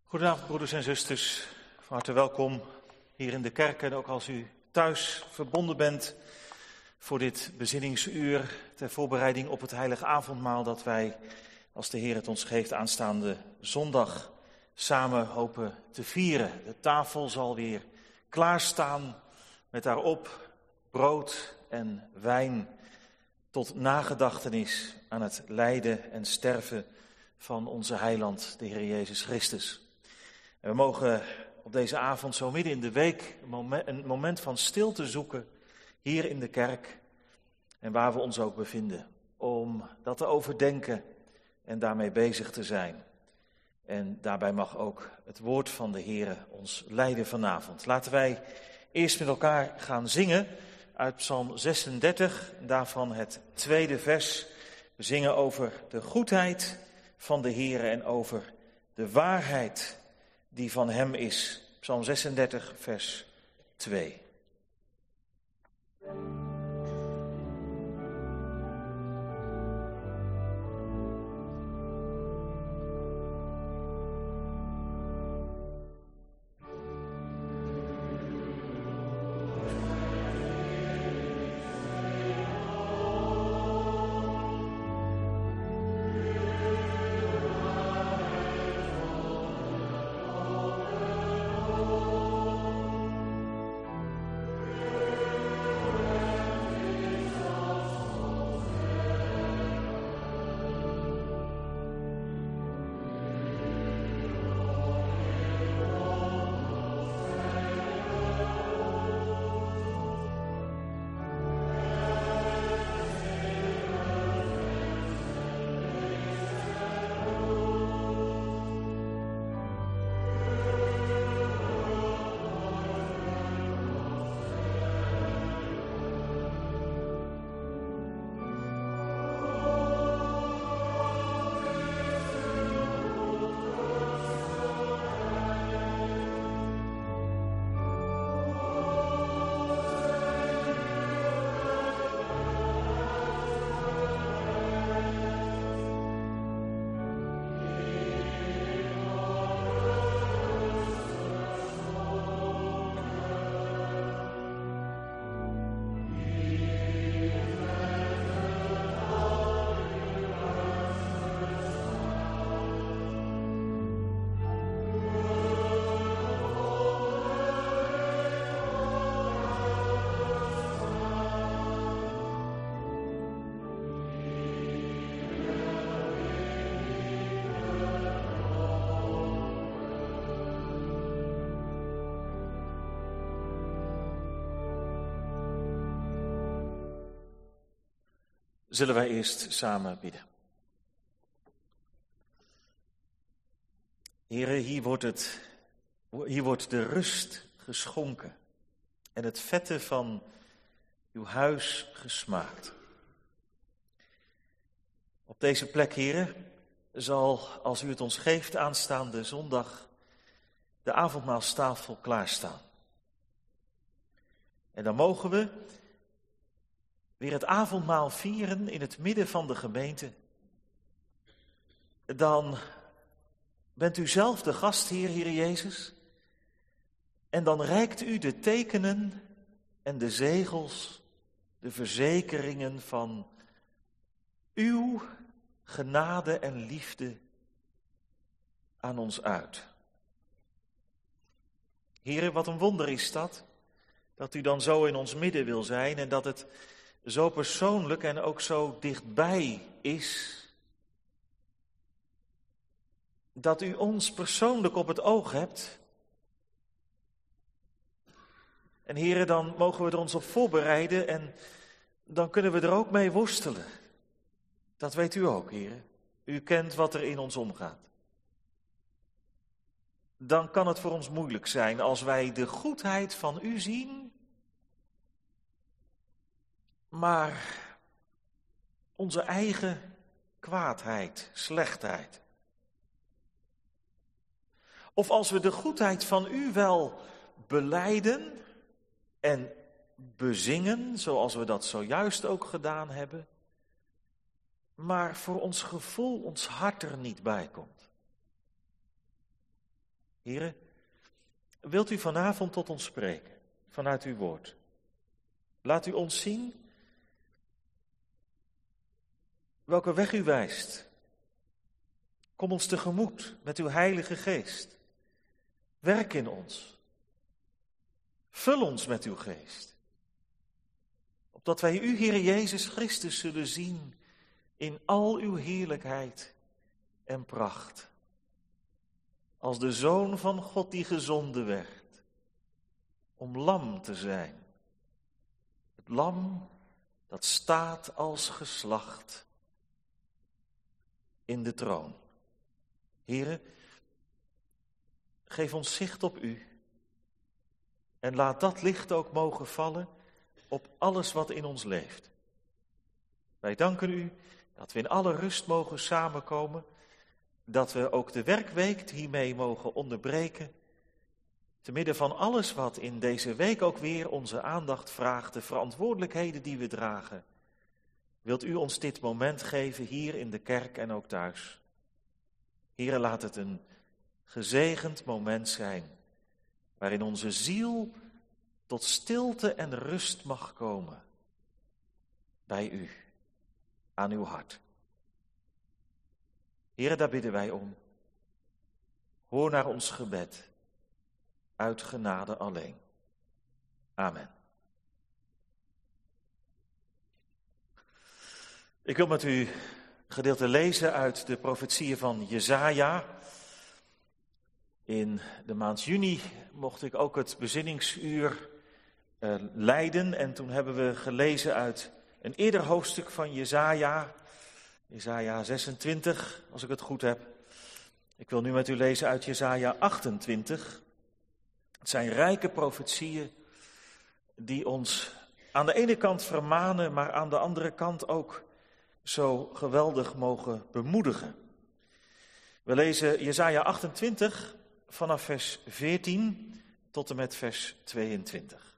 Goedenavond broeders en zusters, van harte welkom hier in de kerk en ook als u thuis verbonden bent voor dit bezinningsuur ter voorbereiding op het heilige avondmaal dat wij, als de Heer het ons geeft, aanstaande zondag samen hopen te vieren. De tafel zal weer klaarstaan met daarop brood en wijn tot nagedachtenis aan het lijden en sterven van onze heiland, de Heer Jezus Christus. En we mogen op deze avond, zo midden in de week, een moment van stilte zoeken hier in de kerk en waar we ons ook bevinden. Om dat te overdenken en daarmee bezig te zijn. En daarbij mag ook het woord van de Heer ons leiden vanavond. Laten wij eerst met elkaar gaan zingen uit Psalm 36, daarvan het tweede vers. We zingen over de goedheid van de Heer en over de waarheid die van hem is. Psalm 36, vers 2. Zullen wij eerst samen bidden. Here, hier wordt de rust geschonken en het vette van uw huis gesmaakt. Op deze plek, Here, zal, als u het ons geeft, aanstaande zondag de avondmaalstafel klaarstaan. En dan mogen we weer het avondmaal vieren in het midden van de gemeente. Dan bent u zelf de gastheer, Heer Jezus. En dan reikt u de tekenen en de zegels, de verzekeringen van uw genade en liefde aan ons uit. Heer, wat een wonder is dat u dan zo in ons midden wil zijn en dat het zo persoonlijk en ook zo dichtbij is, dat u ons persoonlijk op het oog hebt. En heren, dan mogen we er ons op voorbereiden en dan kunnen we er ook mee worstelen. Dat weet u ook, heren. U kent wat er in ons omgaat. Dan kan het voor ons moeilijk zijn als wij de goedheid van u zien, maar onze eigen kwaadheid, slechtheid. Of als we de goedheid van u wel belijden en bezingen, zoals we dat zojuist ook gedaan hebben, maar voor ons gevoel ons hart er niet bij komt. Here, wilt u vanavond tot ons spreken, vanuit uw woord? Laat u ons zien welke weg u wijst. Kom ons tegemoet met uw Heilige Geest. Werk in ons. Vul ons met uw geest. Opdat wij u, Heere Jezus Christus, zullen zien in al uw heerlijkheid en pracht. Als de Zoon van God die gezonden werd om lam te zijn. Het lam dat staat als geslacht in de troon. Heere, geef ons zicht op u en laat dat licht ook mogen vallen op alles wat in ons leeft. Wij danken u dat we in alle rust mogen samenkomen, dat we ook de werkweek hiermee mogen onderbreken, te midden van alles wat in deze week ook weer onze aandacht vraagt, de verantwoordelijkheden die we dragen. Wilt u ons dit moment geven hier in de kerk en ook thuis? Heere, laat het een gezegend moment zijn, waarin onze ziel tot stilte en rust mag komen. Bij u, aan uw hart. Heere, daar bidden wij om. Hoor naar ons gebed, uit genade alleen. Amen. Ik wil met u een gedeelte lezen uit de profetieën van Jesaja. In de maand juni mocht ik ook het bezinningsuur leiden en toen hebben we gelezen uit een eerder hoofdstuk van Jesaja 26, als ik het goed heb. Ik wil nu met u lezen uit Jesaja 28. Het zijn rijke profetieën die ons aan de ene kant vermanen, maar aan de andere kant ook zo geweldig mogen bemoedigen. We lezen Jesaja 28 vanaf vers 14 tot en met vers 22.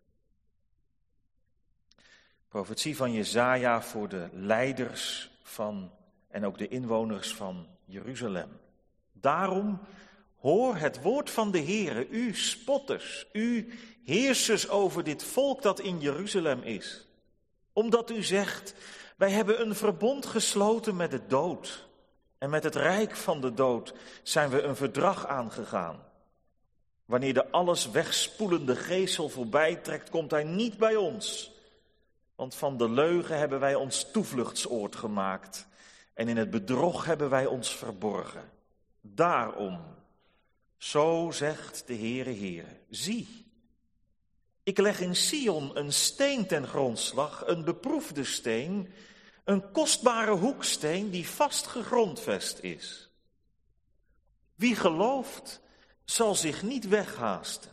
Profetie van Jesaja voor de leiders van en ook de inwoners van Jeruzalem. Daarom hoor het woord van de Heere, u spotters, u heersers over dit volk dat in Jeruzalem is. Omdat u zegt, wij hebben een verbond gesloten met de dood. En met het rijk van de dood zijn we een verdrag aangegaan. Wanneer de alles wegspoelende geesel voorbij trekt, komt hij niet bij ons. Want van de leugen hebben wij ons toevluchtsoord gemaakt. En in het bedrog hebben wij ons verborgen. Daarom, zo zegt de Heere, zie. Ik leg in Sion een steen ten grondslag, een beproefde steen, een kostbare hoeksteen die vast gegrondvest is. Wie gelooft, zal zich niet weghaasten.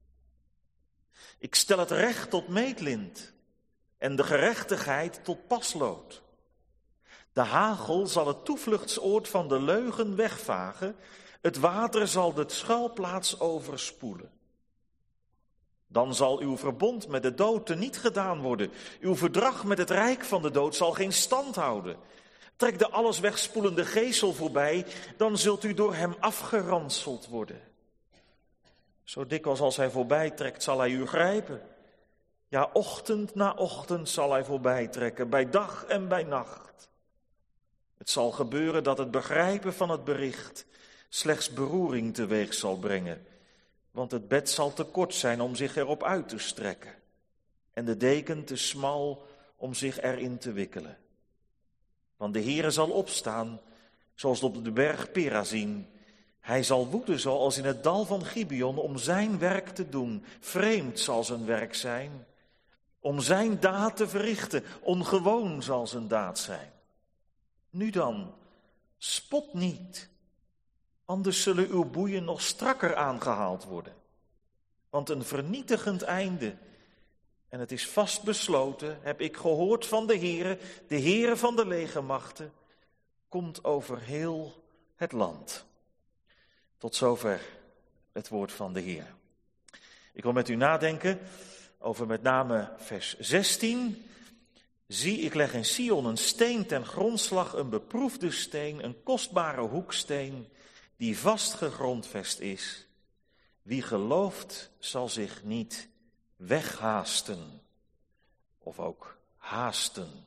Ik stel het recht tot meetlint en de gerechtigheid tot paslood. De hagel zal het toevluchtsoord van de leugen wegvagen, het water zal de schuilplaats overspoelen. Dan zal uw verbond met de dood teniet gedaan worden. Uw verdrag met het rijk van de dood zal geen stand houden. Trek de alles wegspoelende geesel voorbij, dan zult u door hem afgeranseld worden. Zo dikwijls als hij voorbij trekt, zal hij u grijpen. Ja, ochtend na ochtend zal hij voorbij trekken, bij dag en bij nacht. Het zal gebeuren dat het begrijpen van het bericht slechts beroering teweeg zal brengen. Want het bed zal te kort zijn om zich erop uit te strekken. En de deken te smal om zich erin te wikkelen. Want de Heere zal opstaan, zoals op de berg Perazim. Hij zal woeden zoals in het dal van Gibeon om zijn werk te doen. Vreemd zal zijn werk zijn. Om zijn daad te verrichten. Ongewoon zal zijn daad zijn. Nu dan, spot niet. Anders zullen uw boeien nog strakker aangehaald worden. Want een vernietigend einde, en het is vast besloten, heb ik gehoord van de Heere van de legermachten, komt over heel het land. Tot zover het woord van de Heer. Ik wil met u nadenken over met name vers 16. Zie, ik leg in Sion een steen ten grondslag, een beproefde steen, een kostbare hoeksteen, die vast gegrondvest is. Wie gelooft zal zich niet weghaasten of ook haasten.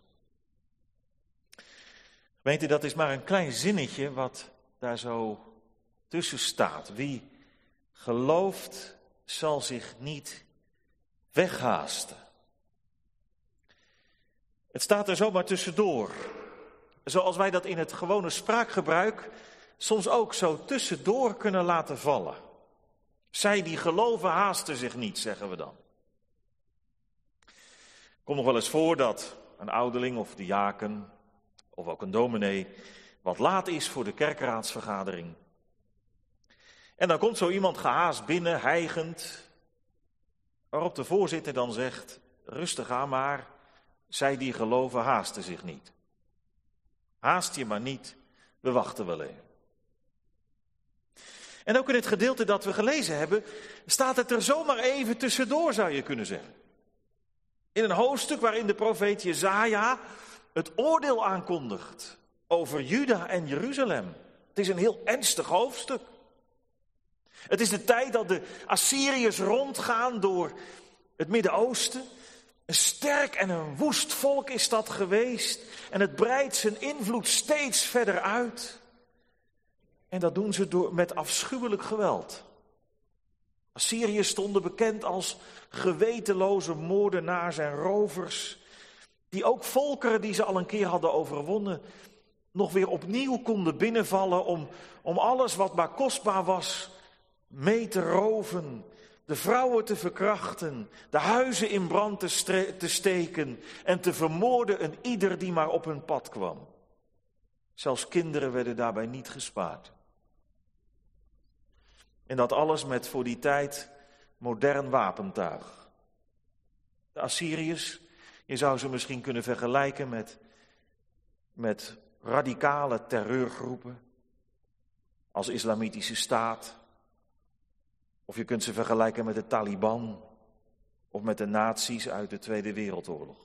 Gemeente, dat is maar een klein zinnetje wat daar zo tussen staat. Wie gelooft zal zich niet weghaasten. Het staat er zomaar tussendoor. Zoals wij dat in het gewone spraakgebruik soms ook zo tussendoor kunnen laten vallen. Zij die geloven haasten zich niet, zeggen we dan. Het komt nog wel eens voor dat een ouderling of diaken of ook een dominee wat laat is voor de kerkraadsvergadering. En dan komt zo iemand gehaast binnen, hijgend, waarop de voorzitter dan zegt, rustig aan maar, zij die geloven haasten zich niet. Haast je maar niet, we wachten wel even. En ook in het gedeelte dat we gelezen hebben, staat het er zomaar even tussendoor, zou je kunnen zeggen. In een hoofdstuk waarin de profeet Jesaja het oordeel aankondigt over Juda en Jeruzalem. Het is een heel ernstig hoofdstuk. Het is de tijd dat de Assyriërs rondgaan door het Midden-Oosten. Een sterk en een woest volk is dat geweest. En het breidt zijn invloed steeds verder uit. En dat doen ze met afschuwelijk geweld. Assyriërs stonden bekend als gewetenloze moordenaars en rovers. Die ook volkeren die ze al een keer hadden overwonnen, nog weer opnieuw konden binnenvallen om alles wat maar kostbaar was mee te roven. De vrouwen te verkrachten, de huizen in brand te steken en te vermoorden een ieder die maar op hun pad kwam. Zelfs kinderen werden daarbij niet gespaard. En dat alles met voor die tijd modern wapentuig. De Assyriërs, je zou ze misschien kunnen vergelijken met radicale terreurgroepen als Islamitische Staat. Of je kunt ze vergelijken met de Taliban of met de nazi's uit de Tweede Wereldoorlog.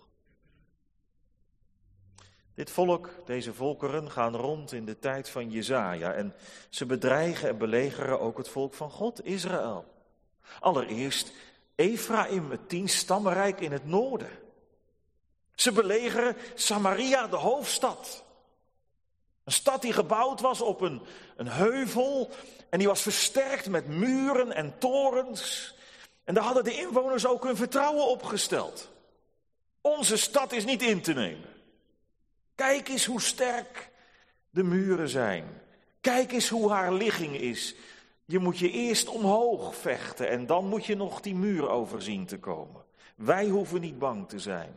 Dit volk, deze volkeren, gaan rond in de tijd van Jesaja en ze bedreigen en belegeren ook het volk van God, Israël. Allereerst Ephraim, het 10-stammenrijk in het noorden. Ze belegeren Samaria, de hoofdstad. Een stad die gebouwd was op een heuvel en die was versterkt met muren en torens. En daar hadden de inwoners ook hun vertrouwen op gesteld. Onze stad is niet in te nemen. Kijk eens hoe sterk de muren zijn. Kijk eens hoe haar ligging is. Je moet je eerst omhoog vechten en dan moet je nog die muur over zien te komen. Wij hoeven niet bang te zijn.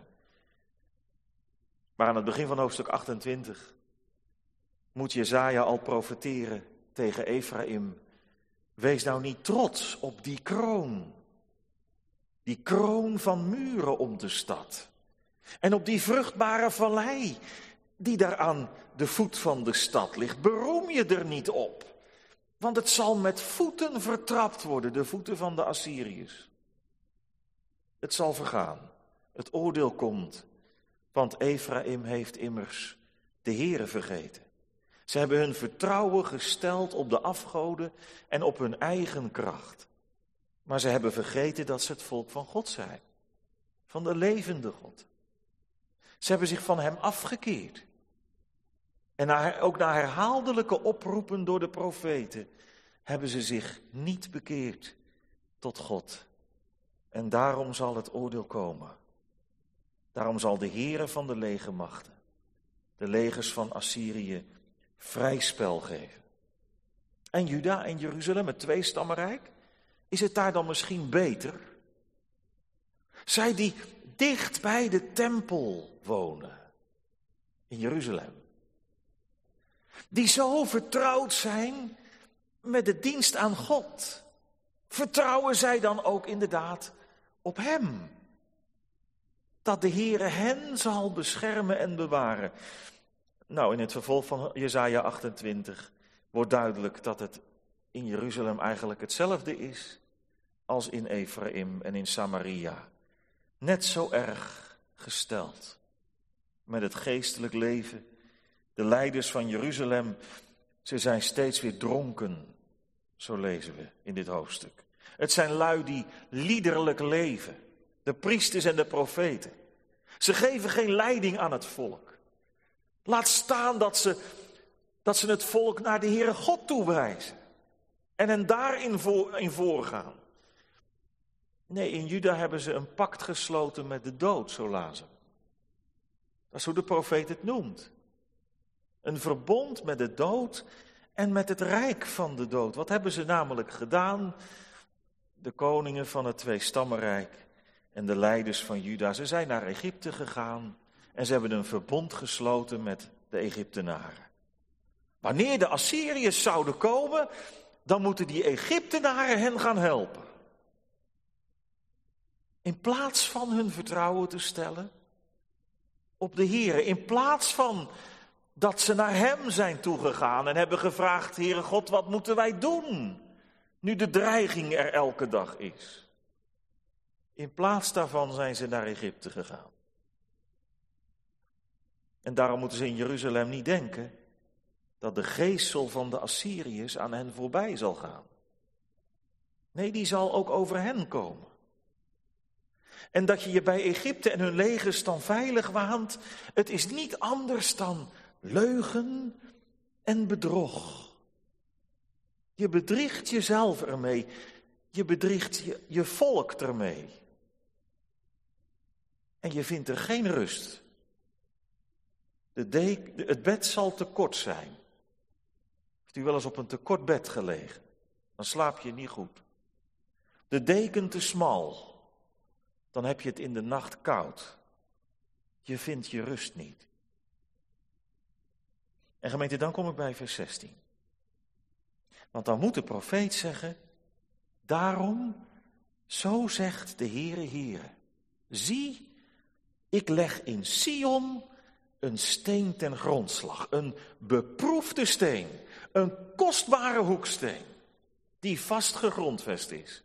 Maar aan het begin van hoofdstuk 28 moet Jesaja al profeteren tegen Ephraim. Wees nou niet trots op die kroon. Die kroon van muren om de stad. En op die vruchtbare vallei die daar aan de voet van de stad ligt. Beroem je er niet op. Want het zal met voeten vertrapt worden, de voeten van de Assyriërs. Het zal vergaan. Het oordeel komt. Want Ephraim heeft immers de Heere vergeten. Ze hebben hun vertrouwen gesteld op de afgoden en op hun eigen kracht. Maar ze hebben vergeten dat ze het volk van God zijn. Van de levende God. Ze hebben zich van hem afgekeerd. En ook na herhaaldelijke oproepen door de profeten hebben ze zich niet bekeerd tot God. En daarom zal het oordeel komen. Daarom zal de Heere van de legermachten, de legers van Assyrië, vrij spel geven. En Juda en Jeruzalem, het 2-stammenrijk, is het daar dan misschien beter? Zij die dicht bij de tempel wonen in Jeruzalem. Die zo vertrouwd zijn met de dienst aan God. Vertrouwen zij dan ook inderdaad op hem? Dat de Heere hen zal beschermen en bewaren. Nou, in het vervolg van Jesaja 28 wordt duidelijk dat het in Jeruzalem eigenlijk hetzelfde is als in Ephraim en in Samaria. Net zo erg gesteld met het geestelijk leven. De leiders van Jeruzalem, ze zijn steeds weer dronken, zo lezen we in dit hoofdstuk. Het zijn lui die liederlijk leven. De priesters en de profeten. Ze geven geen leiding aan het volk. Laat staan dat ze het volk naar de Heere God toewijzen. En hen daarin voorgaan. Nee, in Juda hebben ze een pact gesloten met de dood, zo lazen we. Dat is hoe de profeet het noemt. Een verbond met de dood en met het rijk van de dood. Wat hebben ze namelijk gedaan? De koningen van het tweestammenrijk en de leiders van Juda. Ze zijn naar Egypte gegaan en ze hebben een verbond gesloten met de Egyptenaren. Wanneer de Assyriërs zouden komen, dan moeten die Egyptenaren hen gaan helpen. In plaats van hun vertrouwen te stellen op de Heere, in plaats van dat ze naar hem zijn toegegaan en hebben gevraagd: Heere God, wat moeten wij doen, nu de dreiging er elke dag is? In plaats daarvan zijn ze naar Egypte gegaan. En daarom moeten ze in Jeruzalem niet denken dat de geesel van de Assyriërs aan hen voorbij zal gaan. Nee, die zal ook over hen komen. En dat je je bij Egypte en hun legers dan veilig waant, het is niet anders dan leugen en bedrog. Je bedriegt jezelf ermee, je bedriegt je volk ermee. En je vindt er geen rust. Het bed zal te kort zijn. Heeft u wel eens op een te kort bed gelegen? Dan slaap je niet goed. De deken te smal. Dan heb je het in de nacht koud. Je vindt je rust niet. En gemeente, dan kom ik bij vers 16. Want dan moet de profeet zeggen: daarom, zo zegt de Heere. Zie, ik leg in Sion een steen ten grondslag. Een beproefde steen. Een kostbare hoeksteen. Die vast gegrondvest is.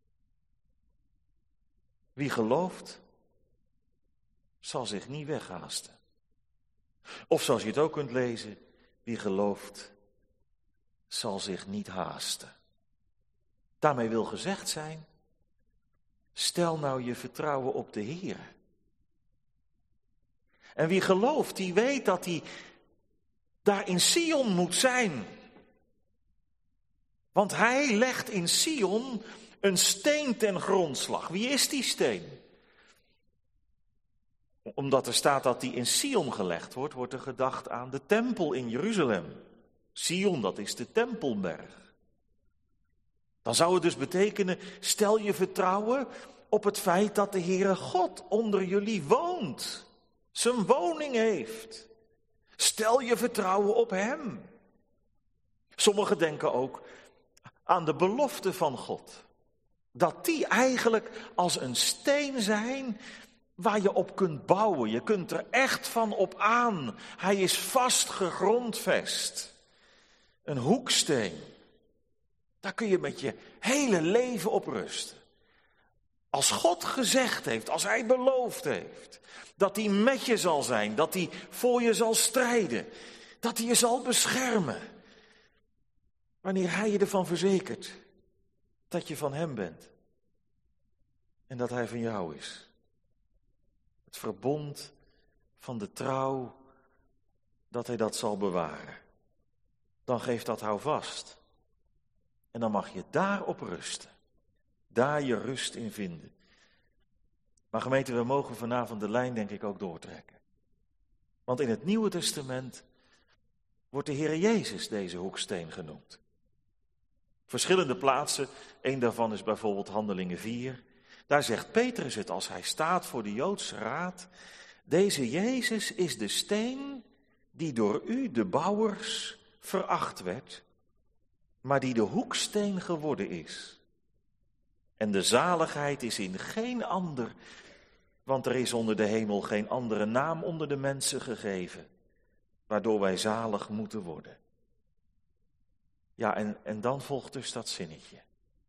Wie gelooft, zal zich niet weghaasten. Of zoals je het ook kunt lezen, wie gelooft, zal zich niet haasten. Daarmee wil gezegd zijn, stel nou je vertrouwen op de Heer. En wie gelooft, die weet dat hij daar in Sion moet zijn. Want hij legt in Sion een steen ten grondslag. Wie is die steen? Omdat er staat dat die in Sion gelegd wordt, wordt er gedacht aan de tempel in Jeruzalem. Sion, dat is de tempelberg. Dan zou het dus betekenen, stel je vertrouwen op het feit dat de Heere God onder jullie woont. Zijn woning heeft. Stel je vertrouwen op hem. Sommigen denken ook aan de belofte van God. Dat die eigenlijk als een steen zijn waar je op kunt bouwen. Je kunt er echt van op aan. Hij is vast gegrondvest. Een hoeksteen. Daar kun je met je hele leven op rusten. Als God gezegd heeft, als hij beloofd heeft, dat hij met je zal zijn, dat hij voor je zal strijden, dat hij je zal beschermen. Wanneer hij je ervan verzekert dat je van hem bent en dat hij van jou is. Het verbond van de trouw, dat hij dat zal bewaren. Dan geeft dat houvast. En dan mag je daarop rusten. Daar je rust in vinden. Maar gemeente, we mogen vanavond de lijn denk ik ook doortrekken. Want in het Nieuwe Testament wordt de Heer Jezus deze hoeksteen genoemd. Verschillende plaatsen, één daarvan is bijvoorbeeld Handelingen 4. Daar zegt Petrus het als hij staat voor de Joodse raad. Deze Jezus is de steen die door u, de bouwers, veracht werd, maar die de hoeksteen geworden is. En de zaligheid is in geen ander, want er is onder de hemel geen andere naam onder de mensen gegeven, waardoor wij zalig moeten worden. Ja, en dan volgt dus dat zinnetje.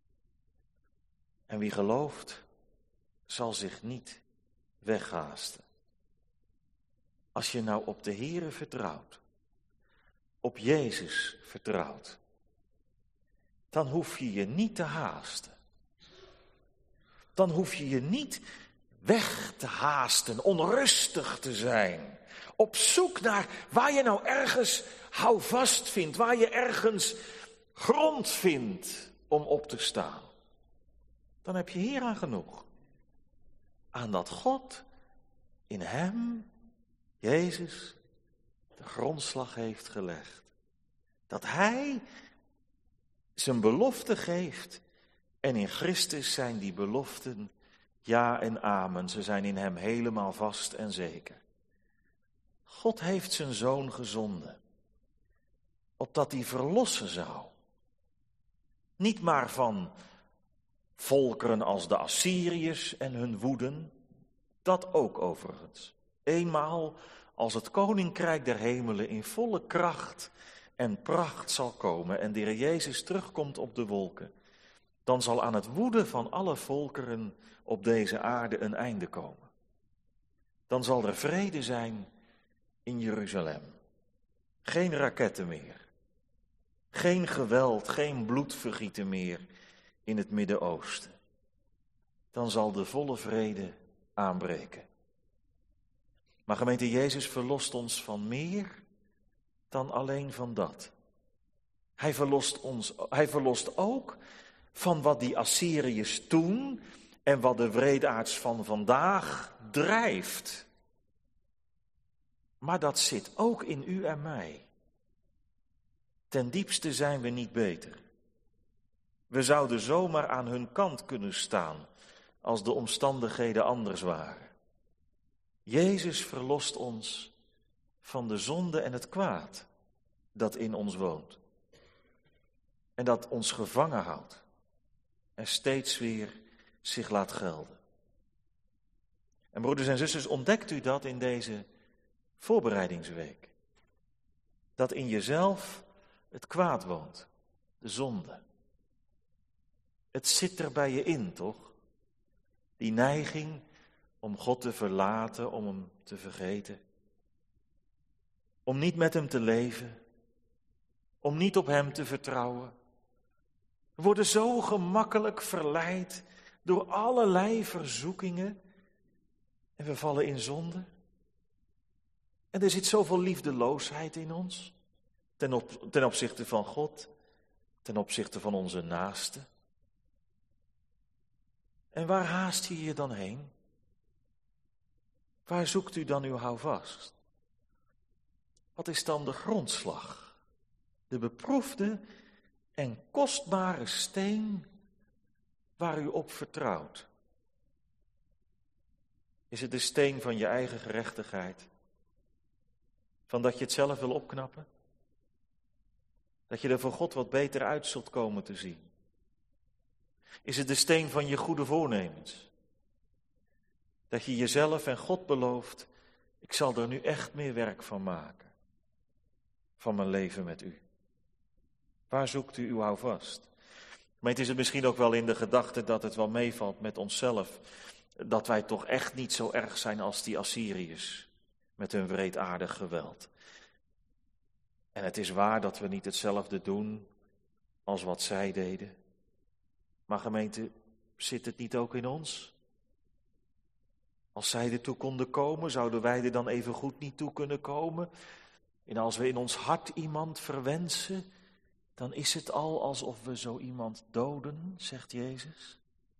En wie gelooft, zal zich niet weghaasten. Als je nou op de Heere vertrouwt, op Jezus vertrouwt, dan hoef je je niet te haasten. Dan hoef je je niet weg te haasten, onrustig te zijn. Op zoek naar waar je nou ergens houvast vindt, waar je ergens grond vindt om op te staan. Dan heb je hier aan genoeg. Aan dat God in hem, Jezus, de grondslag heeft gelegd. Dat hij zijn belofte geeft en in Christus zijn die beloften ja en amen. Ze zijn in hem helemaal vast en zeker. God heeft zijn zoon gezonden, opdat hij verlossen zou. Niet maar van volkeren als de Assyriërs en hun woeden, dat ook overigens. Eenmaal als het koninkrijk der hemelen in volle kracht en pracht zal komen en de Heer Jezus terugkomt op de wolken, dan zal aan het woeden van alle volkeren op deze aarde een einde komen. Dan zal er vrede zijn in Jeruzalem. Geen raketten meer. Geen geweld, geen bloedvergieten meer in het Midden-Oosten. Dan zal de volle vrede aanbreken. Maar gemeente, Jezus verlost ons van meer dan alleen van dat. Hij verlost ook van wat die Assyriërs toen en wat de wreedaards van vandaag drijft. Maar dat zit ook in u en mij. Ten diepste zijn we niet beter. We zouden zomaar aan hun kant kunnen staan als de omstandigheden anders waren. Jezus verlost ons van de zonde en het kwaad dat in ons woont. En dat ons gevangen houdt en steeds weer zich laat gelden. En broeders en zusters, ontdekt u dat in deze voorbereidingsweek? Dat in jezelf het kwaad woont, de zonde. Het zit er bij je in, toch? Die neiging om God te verlaten, om hem te vergeten. Om niet met hem te leven. Om niet op hem te vertrouwen. We worden zo gemakkelijk verleid door allerlei verzoekingen. En we vallen in zonde. En er zit zoveel liefdeloosheid in ons. Ten opzichte van God. Ten opzichte van onze naasten. En waar haast je je dan heen? Waar zoekt u dan uw houvast? Wat is dan de grondslag? De beproefde en kostbare steen waar u op vertrouwt. Is het de steen van je eigen gerechtigheid? Van dat je het zelf wil opknappen? Dat je er voor God wat beter uit zult komen te zien? Is het de steen van je goede voornemens? Dat je jezelf en God belooft, ik zal er nu echt meer werk van maken. Van mijn leven met u. Waar zoekt u uw houvast? Maar het is het misschien ook wel in de gedachte dat het wel meevalt met onszelf. Dat wij toch echt niet zo erg zijn als die Assyriërs. Met hun wreedaardig geweld. En het is waar dat we niet hetzelfde doen als wat zij deden. Maar gemeente, zit het niet ook in ons? Als zij ertoe konden komen, zouden wij er dan even goed niet toe kunnen komen? En als we in ons hart iemand verwensen, dan is het al alsof we zo iemand doden, zegt Jezus.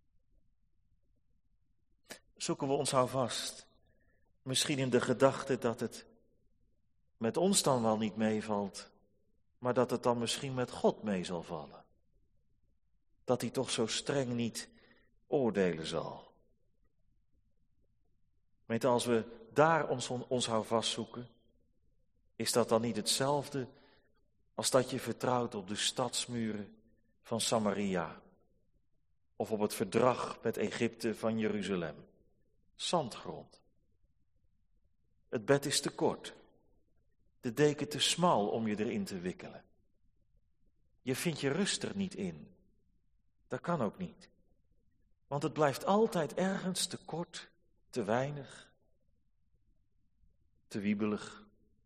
Zoeken we ons houvast. Misschien in de gedachte dat het met ons dan wel niet meevalt, maar dat het dan misschien met God mee zal vallen. Dat hij toch zo streng niet oordelen zal. Weet je, als we daar ons houvast zoeken, is dat dan niet hetzelfde als dat je vertrouwt op de stadsmuren van Samaria of op het verdrag met Egypte van Jeruzalem? Zandgrond. Het bed is te kort, de deken te smal om je erin te wikkelen. Je vindt je rust er niet in. Dat kan ook niet. Want het blijft altijd ergens te kort, te weinig, te wiebelig.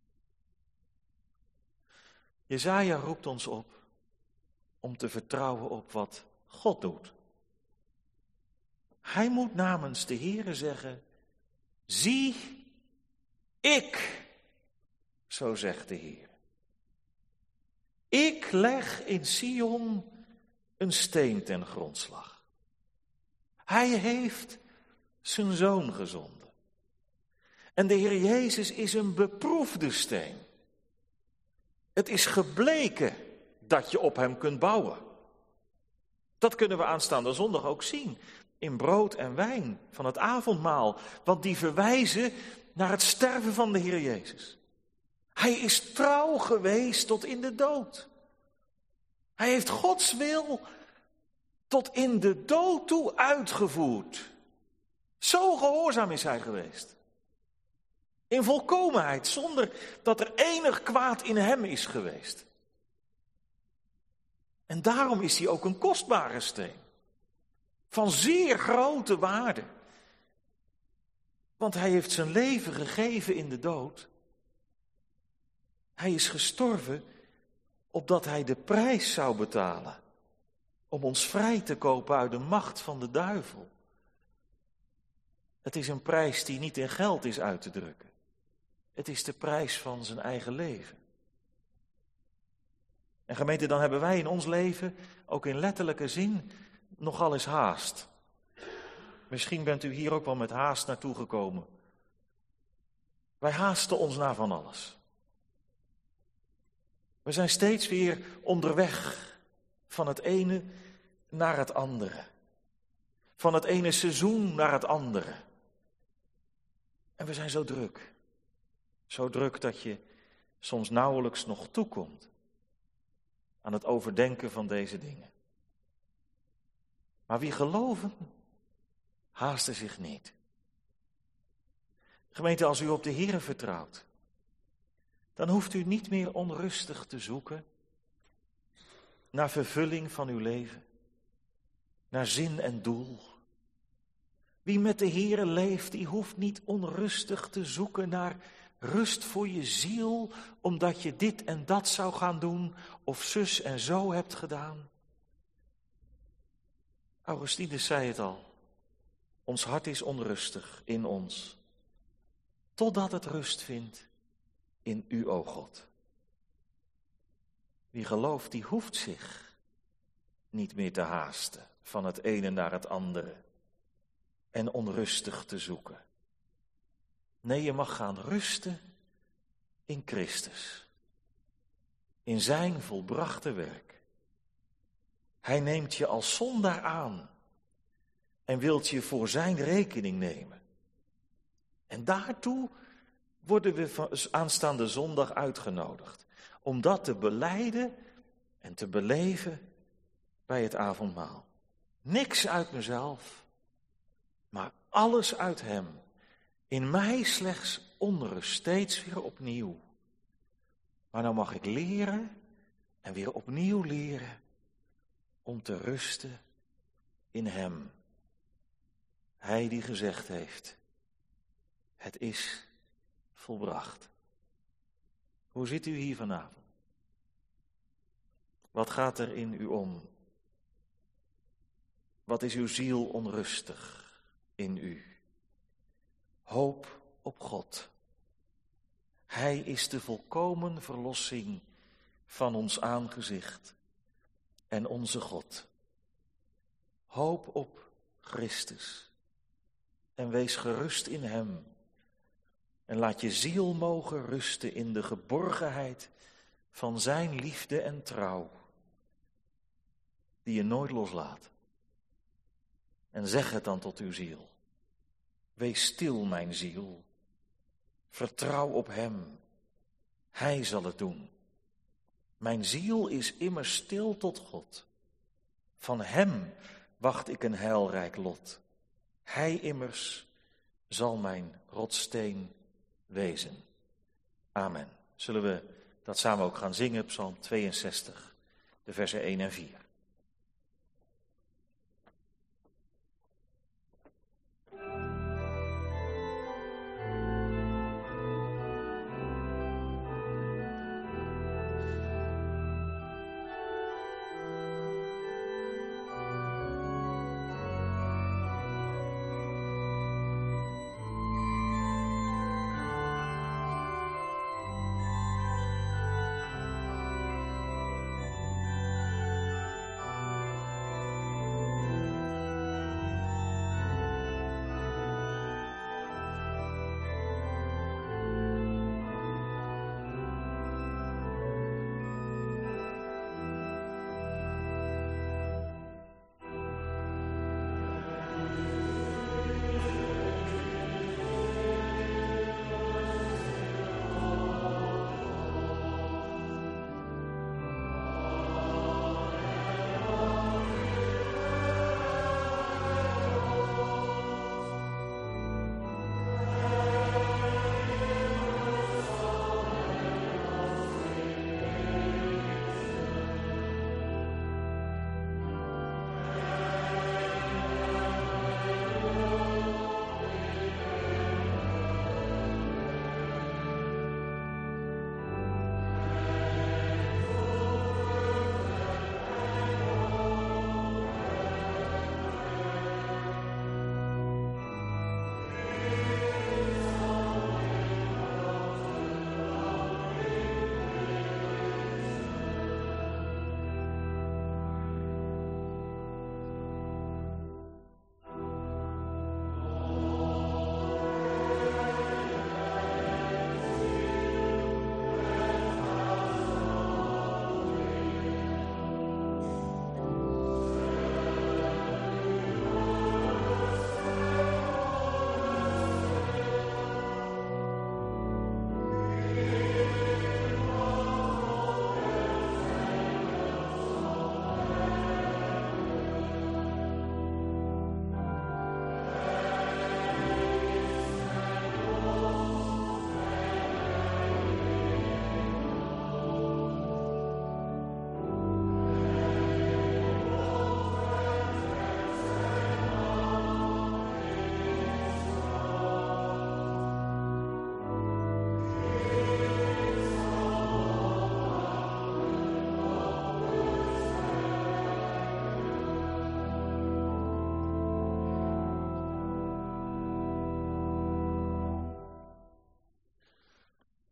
Jesaja roept ons op om te vertrouwen op wat God doet. Hij moet namens de Heere zeggen, zie, ik, zo zegt de Heer. Ik leg in Sion een steen ten grondslag. Hij heeft zijn zoon gezonden. En de Heer Jezus is een beproefde steen. Het is gebleken dat je op hem kunt bouwen. Dat kunnen we aanstaande zondag ook zien in brood en wijn van het avondmaal. Want die verwijzen naar het sterven van de Heer Jezus. Hij is trouw geweest tot in de dood. Hij heeft Gods wil tot in de dood toe uitgevoerd. Zo gehoorzaam is hij geweest. In volkomenheid, zonder dat er enig kwaad in hem is geweest. En daarom is hij ook een kostbare steen. Van zeer grote waarde. Want hij heeft zijn leven gegeven in de dood. Hij is gestorven opdat hij de prijs zou betalen. Om ons vrij te kopen uit de macht van de duivel. Het is een prijs die niet in geld is uit te drukken. Het is de prijs van zijn eigen leven. En gemeente, dan hebben wij in ons leven, ook in letterlijke zin, nogal eens haast. Misschien bent u hier ook wel met haast naartoe gekomen. Wij haasten ons naar van alles. We zijn steeds weer onderweg van het ene naar het andere. Van het ene seizoen naar het andere. En we zijn zo druk. Zo druk dat je soms nauwelijks nog toekomt aan het overdenken van deze dingen. Maar wie geloven, haasten zich niet. Gemeente, als u op de Heere vertrouwt, dan hoeft u niet meer onrustig te zoeken naar vervulling van uw leven, naar zin en doel. Wie met de Heere leeft, die hoeft niet onrustig te zoeken naar rust voor je ziel, omdat je dit en dat zou gaan doen, of zus en zo hebt gedaan. Augustinus zei het al, ons hart is onrustig in ons, totdat het rust vindt in u, o God. Wie gelooft, die hoeft zich niet meer te haasten van het ene naar het andere en onrustig te zoeken. Nee, je mag gaan rusten in Christus, in zijn volbrachte werk. Hij neemt je als zondaar aan en wilt je voor zijn rekening nemen. En daartoe worden we aanstaande zondag uitgenodigd, om dat te belijden en te beleven bij het avondmaal. Niks uit mezelf, maar alles uit hem. In mij slechts onrust, steeds weer opnieuw. Maar nou mag ik leren en weer opnieuw leren om te rusten in hem. Hij die gezegd heeft, het is volbracht. Hoe zit u hier vanavond? Wat gaat er in u om? Wat is uw ziel onrustig in u? Hoop op God. Hij is de volkomen verlossing van ons aangezicht en onze God. Hoop op Christus en wees gerust in hem. En laat je ziel mogen rusten in de geborgenheid van zijn liefde en trouw, die je nooit loslaat. En zeg het dan tot uw ziel. Wees stil, mijn ziel. Vertrouw op hem. Hij zal het doen. Mijn ziel is immers stil tot God. Van hem wacht ik een heilrijk lot. Hij immers zal mijn rotssteen wezen. Amen. Zullen we dat samen ook gaan zingen, Psalm 62, de versen 1 en 4.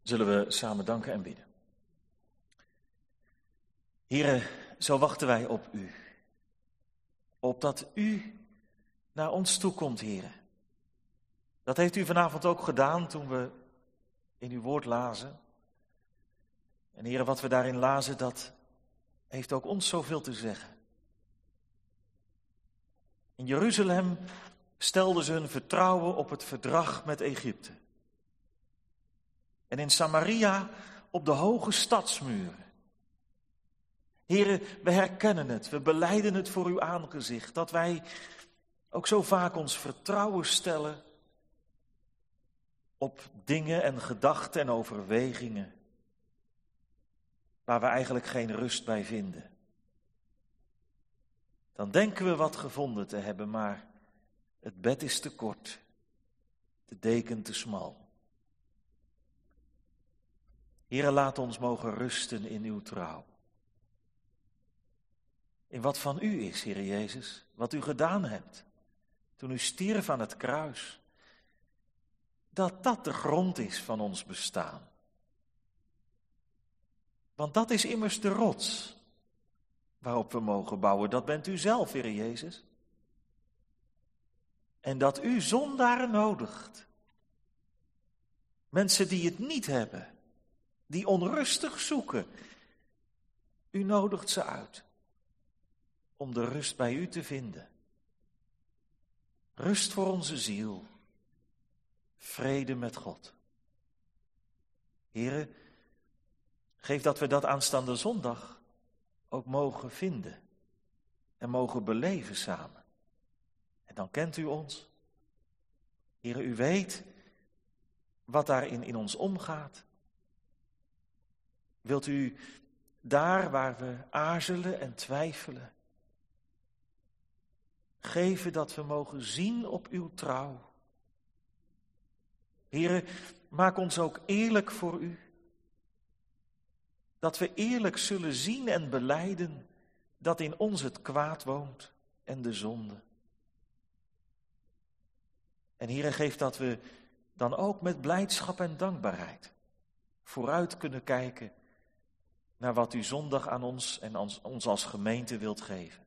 Zullen we samen danken en bidden. Here, zo wachten wij op u. Opdat u naar ons toe komt, Here. Dat heeft u vanavond ook gedaan toen we in uw woord lazen. En Here, wat we daarin lazen, dat heeft ook ons zoveel te zeggen. In Jeruzalem stelden ze hun vertrouwen op het verdrag met Egypte. En in Samaria op de hoge stadsmuren. Here, we herkennen het, we belijden het voor uw aangezicht, dat wij ook zo vaak ons vertrouwen stellen op dingen en gedachten en overwegingen waar we eigenlijk geen rust bij vinden. Dan denken we wat gevonden te hebben, maar het bed is te kort, de deken te smal. Heere, laat ons mogen rusten in uw trouw. In wat van u is, Heere Jezus, wat u gedaan hebt toen u stierf aan het kruis. Dat dat de grond is van ons bestaan. Want dat is immers de rots waarop we mogen bouwen. Dat bent u zelf, Heere Jezus. En dat u zondaren nodigt. Mensen die het niet hebben, die onrustig zoeken. U nodigt ze uit om de rust bij u te vinden. Rust voor onze ziel. Vrede met God. Heere, geef dat we dat aanstaande zondag ook mogen vinden en mogen beleven samen. En dan kent u ons. Heere, u weet wat daarin in ons omgaat. Wilt u daar waar we aarzelen en twijfelen, geven dat we mogen zien op uw trouw. Heere, maak ons ook eerlijk voor u. Dat we eerlijk zullen zien en belijden dat in ons het kwaad woont en de zonde. En Heere, geef dat we dan ook met blijdschap en dankbaarheid vooruit kunnen kijken naar wat u zondag aan ons en ons als gemeente wilt geven.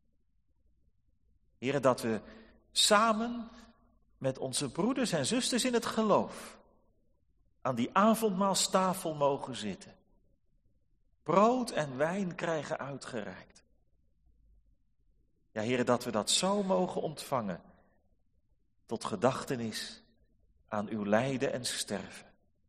Heere, dat we samen met onze broeders en zusters in het geloof aan die avondmaalstafel mogen zitten. Brood en wijn krijgen uitgereikt. Ja, Heere, dat we dat zo mogen ontvangen tot gedachtenis aan uw lijden en sterven.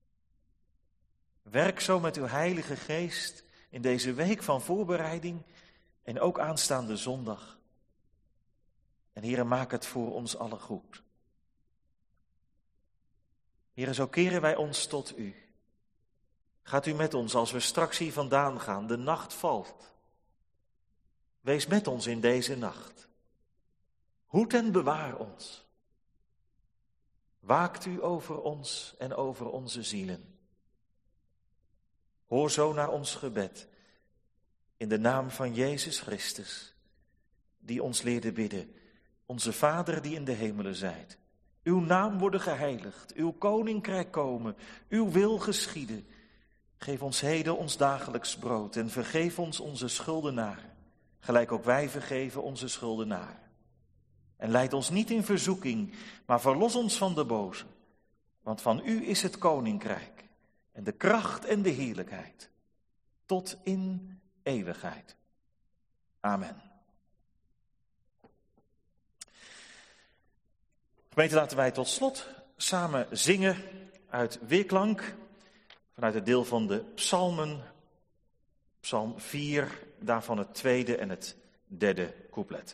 Werk zo met uw Heilige Geest in deze week van voorbereiding en ook aanstaande zondag. En Heere, maak het voor ons allen goed. Heere, zo keren wij ons tot u. Gaat u met ons als we straks hier vandaan gaan, de nacht valt. Wees met ons in deze nacht. Hoed en bewaar ons. Waakt u over ons en over onze zielen. Hoor zo naar ons gebed, in de naam van Jezus Christus, die ons leerde bidden. Onze Vader die in de hemelen zijt. Uw naam worden geheiligd, uw koninkrijk komen, uw wil geschieden. Geef ons heden ons dagelijks brood en vergeef ons onze schuldenaren, gelijk ook wij vergeven onze schuldenaren. En leid ons niet in verzoeking, maar verlos ons van de boze. Want van u is het koninkrijk en de kracht en de heerlijkheid, tot in eeuwigheid. Amen. Gemeente, laten wij tot slot samen zingen uit weerklank vanuit het deel van de psalmen, psalm 4, daarvan het tweede en het derde couplet.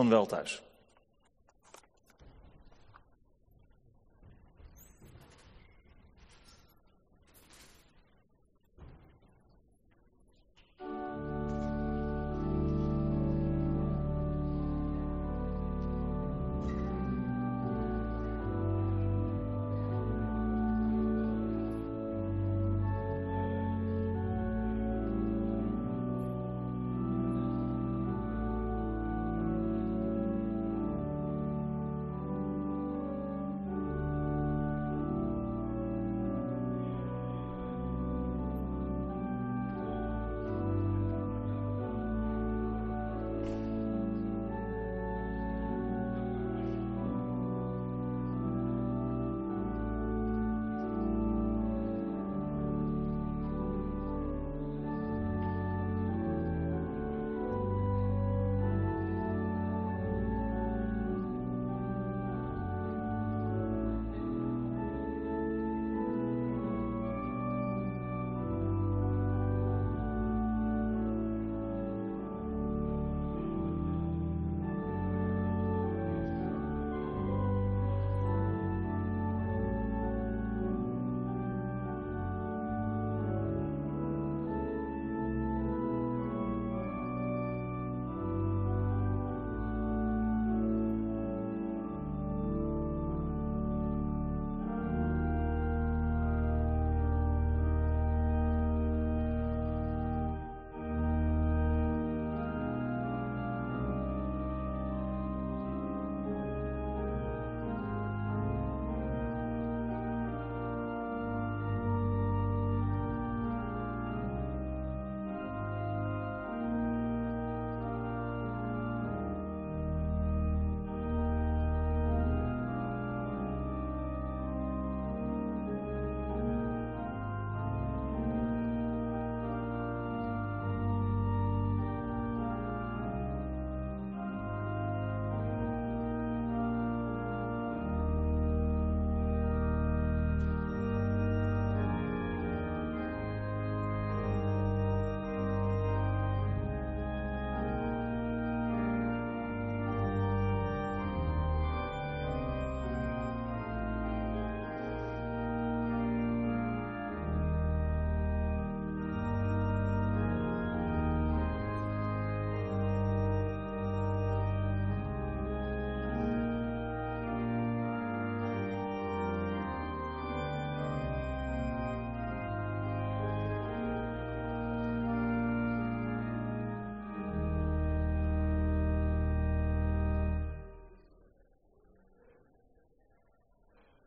gewoon wel thuis.